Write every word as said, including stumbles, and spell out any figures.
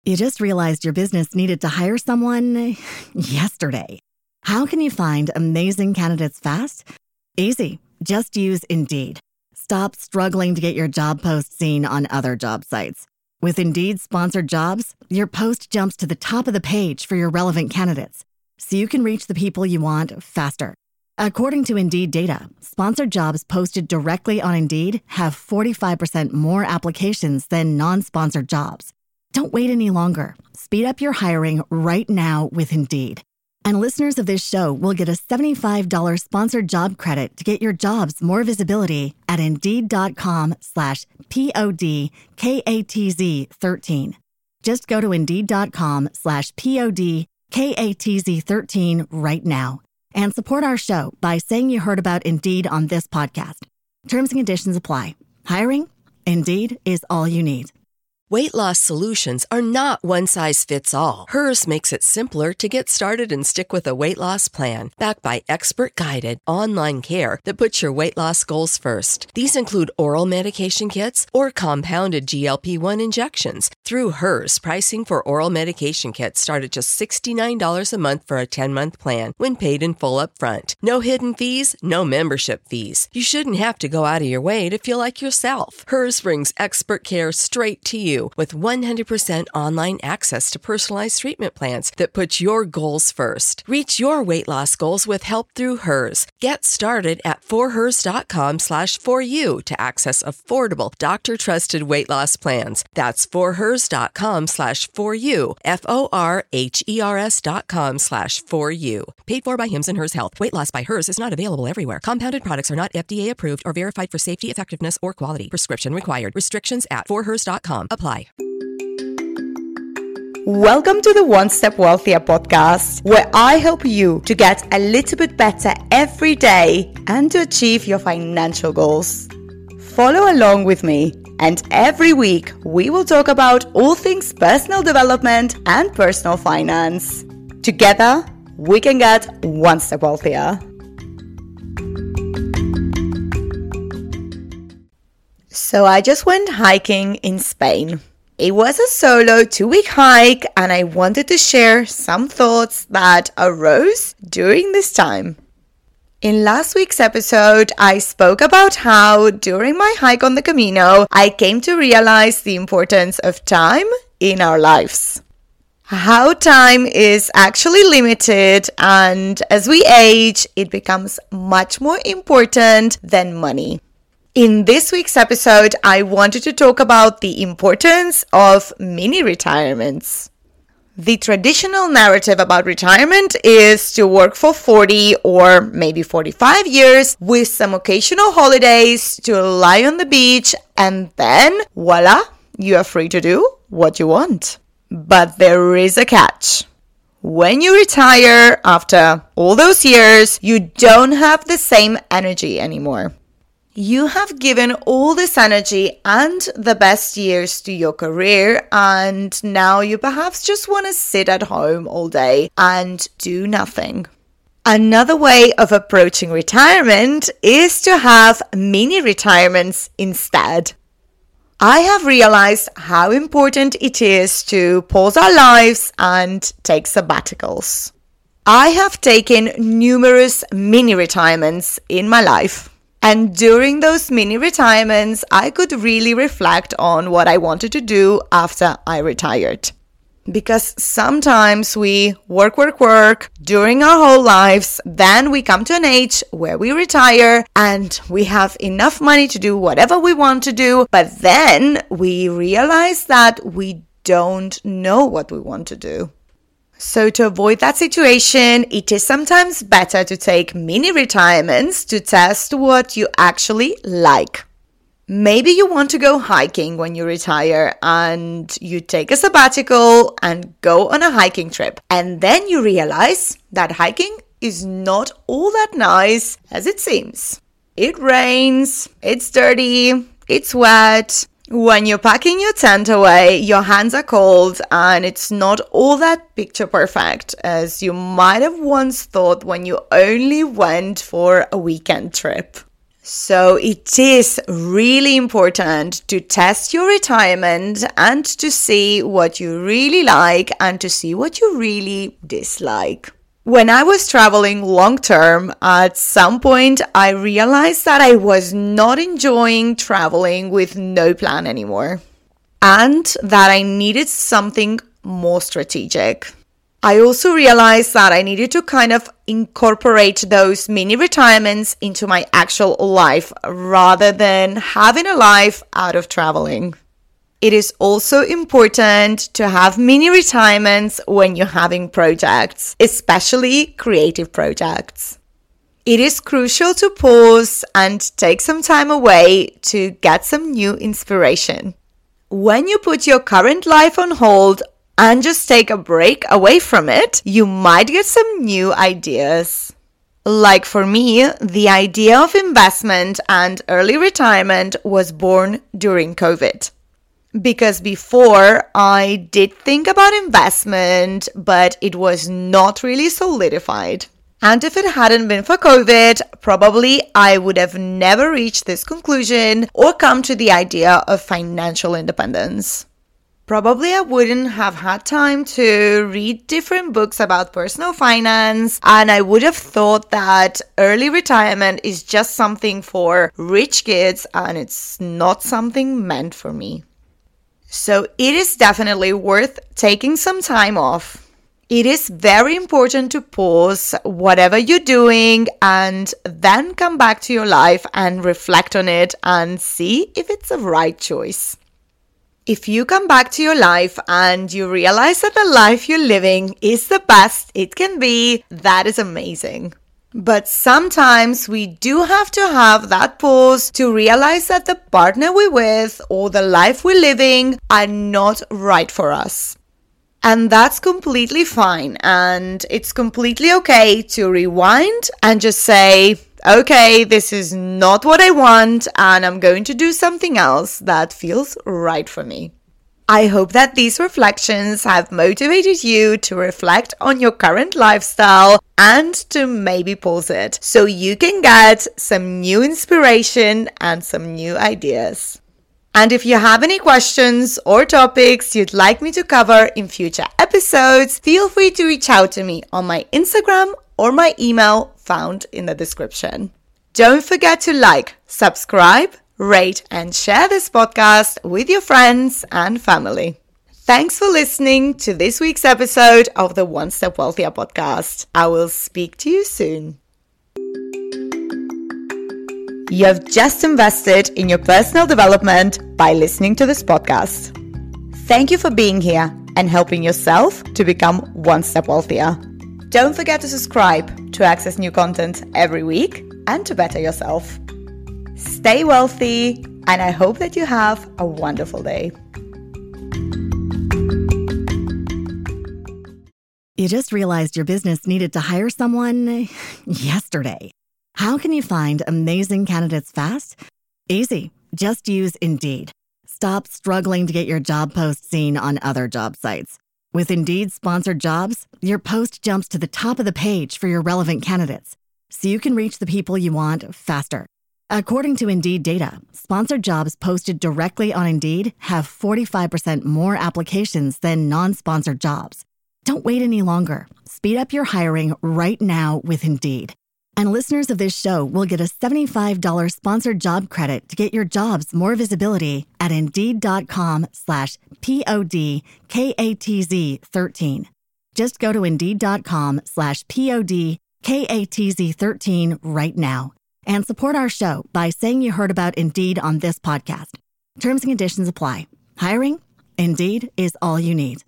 You just realized your business needed to hire someone yesterday. How can you find amazing candidates fast? Easy. Just use Indeed. Stop struggling to get your job post seen on other job sites. With Indeed sponsored jobs, your post jumps to the top of the page for your relevant candidates, so you can reach the people you want faster. According to Indeed data, sponsored jobs posted directly on Indeed have forty-five percent more applications than non-sponsored jobs. Don't wait any longer. Speed up your hiring right now with Indeed. And listeners of this show will get a seventy-five dollars sponsored job credit to get your jobs more visibility at Indeed.com slash P-O-D-K-A-T-Z 13. Just go to Indeed.com slash P-O-D-K-A-T-Z 13 right now and support our show by saying you heard about Indeed on this podcast. Terms and conditions apply. Hiring? Indeed is all you need. Weight loss solutions are not one size fits all. Hers makes it simpler to get started and stick with a weight loss plan backed by expert-guided online care that puts your weight loss goals first. These include oral medication kits or compounded G L P one injections. Through Hers, pricing for oral medication kits start at just sixty-nine dollars a month for a ten-month plan when paid in full upfront. No hidden fees, no membership fees. You shouldn't have to go out of your way to feel like yourself. Hers brings expert care straight to you with one hundred percent online access to personalized treatment plans that put your goals first. Reach your weight loss goals with help through Hers. Get started at forhers.com slash for you to access affordable, doctor-trusted weight loss plans. That's forhers.com slash for you, F-O-R-H-E-R-S dot com slash for you. Paid for by Hims and Hers Health. Weight loss by Hers is not available everywhere. Compounded products are not F D A approved or verified for safety, effectiveness, or quality. Prescription required. Restrictions at for hers dot com apply. Welcome to the One Step Wealthier podcast, where I help you to get a little bit better every day and to achieve your financial goals. Follow along with me, and every week we will talk about all things personal development and personal finance. Together, we can get one step wealthier. So I just went hiking in Spain. It was a solo two-week hike, and I wanted to share some thoughts that arose during this time. In last week's episode, I spoke about how during my hike on the Camino, I came to realize the importance of time in our lives. How time is actually limited, and as we age, it becomes much more important than money. In this week's episode, I wanted to talk about the importance of mini retirements. The traditional narrative about retirement is to work for forty or maybe forty-five years with some occasional holidays to lie on the beach, and then voila, you are free to do what you want. But there is a catch. When you retire after all those years, you don't have the same energy anymore. You have given all this energy and the best years to your career, and now you perhaps just want to sit at home all day and do nothing. Another way of approaching retirement is to have mini retirements instead. I have realized how important it is to pause our lives and take sabbaticals. I have taken numerous mini retirements in my life. And during those mini retirements, I could really reflect on what I wanted to do after I retired. Because sometimes we work, work, work during our whole lives, then we come to an age where we retire and we have enough money to do whatever we want to do, but then we realize that we don't know what we want to do. So to avoid that situation, it is sometimes better to take mini retirements to test what you actually like. Maybe you want to go hiking when you retire and you take a sabbatical and go on a hiking trip. And then you realize that hiking is not all that nice as it seems. It rains, it's dirty, it's wet. When you're packing your tent away, your hands are cold and it's not all that picture perfect as you might have once thought when you only went for a weekend trip. So it is really important to test your retirement and to see what you really like and to see what you really dislike. When I was traveling long term, at some point I realized that I was not enjoying traveling with no plan anymore, and that I needed something more strategic. I also realized that I needed to kind of incorporate those mini retirements into my actual life rather than having a life out of traveling. It is also important to have mini retirements when you're having projects, especially creative projects. It is crucial to pause and take some time away to get some new inspiration. When you put your current life on hold and just take a break away from it, you might get some new ideas. Like for me, the idea of investment and early retirement was born during COVID. Because before, I did think about investment, but it was not really solidified. And if it hadn't been for COVID, probably I would have never reached this conclusion or come to the idea of financial independence. Probably I wouldn't have had time to read different books about personal finance, and I would have thought that early retirement is just something for rich kids and it's not something meant for me. So it is definitely worth taking some time off. It is very important to pause whatever you're doing and then come back to your life and reflect on it and see if it's the right choice. If you come back to your life and you realize that the life you're living is the best it can be, that is amazing. But sometimes we do have to have that pause to realize that the partner we're with or the life we're living are not right for us. And that's completely fine. And it's completely okay to rewind and just say, okay, this is not what I want, and I'm going to do something else that feels right for me. I hope that these reflections have motivated you to reflect on your current lifestyle and to maybe pause it so you can get some new inspiration and some new ideas. And if you have any questions or topics you'd like me to cover in future episodes, feel free to reach out to me on my Instagram or my email found in the description. Don't forget to like, subscribe, rate, and share this podcast with your friends and family. Thanks for listening to this week's episode of the One Step Wealthier podcast. I will speak to you soon. You have just invested in your personal development by listening to this podcast. Thank you for being here and helping yourself to become one step wealthier. Don't forget to subscribe to access new content every week and to better yourself. Stay wealthy, and I hope that you have a wonderful day. You just realized your business needed to hire someone yesterday. How can you find amazing candidates fast? Easy. Just use Indeed. Stop struggling to get your job post seen on other job sites. With Indeed sponsored jobs, your post jumps to the top of the page for your relevant candidates, so you can reach the people you want faster. According to Indeed data, sponsored jobs posted directly on Indeed have forty-five percent more applications than non-sponsored jobs. Don't wait any longer. Speed up your hiring right now with Indeed. And listeners of this show will get a seventy-five dollars sponsored job credit to get your jobs more visibility at Indeed.com slash P-O-D-K-A-T-Z 13. Just go to Indeed.com slash P-O-D-K-A-T-Z 13 right now and support our show by saying you heard about Indeed on this podcast. Terms and conditions apply. Hiring? Indeed is all you need.